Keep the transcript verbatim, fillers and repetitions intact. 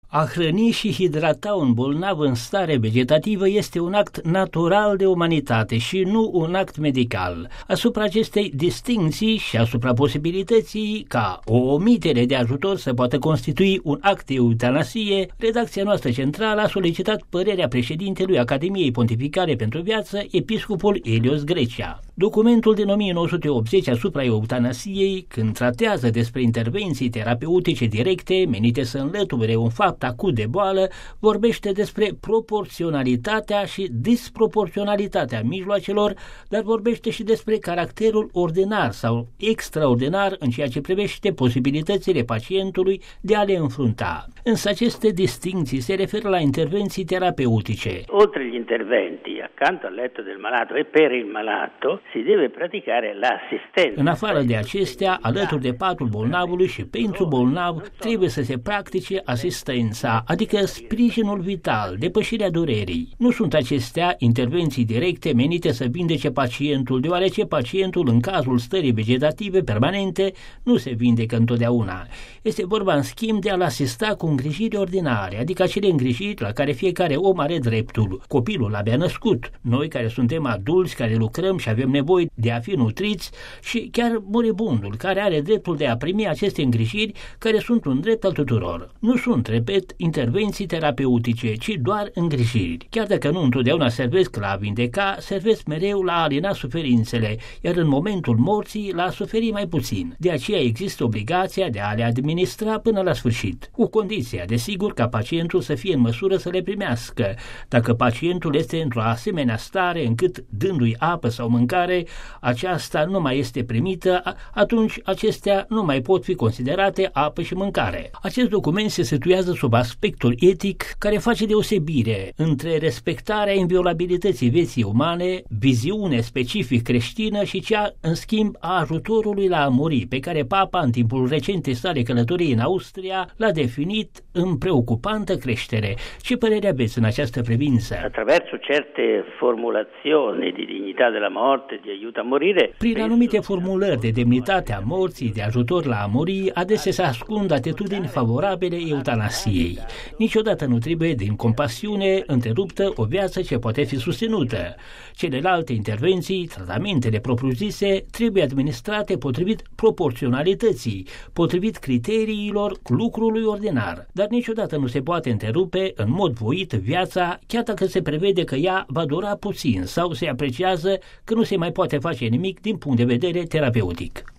A hrăni și hidrata un bolnav în stare vegetativă este un act natural de umanitate și nu un act medical. Asupra acestei distincții și asupra posibilității ca o omitere de ajutor să poată constitui un act de eutanasie, redacția noastră centrală a solicitat părerea președintelui Academiei Pontificale pentru Viață, episcopul Elios Grecia. Documentul din o mie nouă sute optzeci asupra eutanasiei, când tratează despre intervenții terapeutice directe menite să înlăture un fapt acut de boală, vorbește despre proporționalitatea și disproporționalitatea mijloacelor, dar vorbește și despre caracterul ordinar sau extraordinar în ceea ce privește posibilitățile pacientului de a le înfrunta. Însă aceste distincții se referă la intervenții terapeutice. Oltre gli interventi, accanto al letto del malato e per il malato, si deve praticare l'assistenza. În afară de acestea, alături de patul bolnavului și pentru bolnav, trebuie să se practice asistența, adică sprijinul vital, depășirea durerii. Nu sunt acestea intervenții directe menite să vindece pacientul, deoarece pacientul, în cazul stării vegetative permanente, nu se vindecă întotdeauna. Este vorba, în schimb, de a-l asista cu îngrijiri ordinare, adică acele îngrijiri la care fiecare om are dreptul. Copilul abia născut, noi care suntem adulți, care lucrăm și avem nevoie de a fi nutriți, și chiar moribundul, care are dreptul de a primi aceste îngrijiri, care sunt un drept al tuturor. Nu sunt, repet, intervenții terapeutice, ci doar îngrijiri. Chiar dacă nu întotdeauna servesc la a vindeca, servesc mereu la a alina suferințele, iar în momentul morții la a suferi mai puțin. De aceea există obligația de a le administra până la sfârșit, cu condiția, desigur, ca pacientul să fie în măsură să le primească. Dacă pacientul este într-o asemenea stare încât, dându-i apă sau mâncare, aceasta nu mai este primită, atunci acestea nu mai pot fi considerate apă și mâncare. Acest document se situează sub aspectul etic care face deosebire între respectarea inviolabilității vieții umane, viziune specific creștină, și cea, în schimb, a ajutorului la a muri, pe care Papa, în timpul recentei sale călătorii în Austria, l-a definit în preocupantă creștere. Ce părere aveți în această privință? Attraverso certe formulazioni di dignità della morte, di aiuto a morire. Prin anumite formulări de demnitate a morții, de ajutor la a muri, adesea se ascund atitudini favorabile eutanasiei. Niciodată nu trebuie, din compasiune, întreruptă o viață ce poate fi susținută. Celelalte intervenții, tratamentele propriu-zise, trebuie administrate potrivit proporționalității, potrivit criteriilor lucrului ordinar. Dar niciodată nu se poate întrerupe în mod voit viața, chiar dacă se prevede că ea va dura puțin sau se apreciază că nu se mai poate face nimic din punct de vedere terapeutic.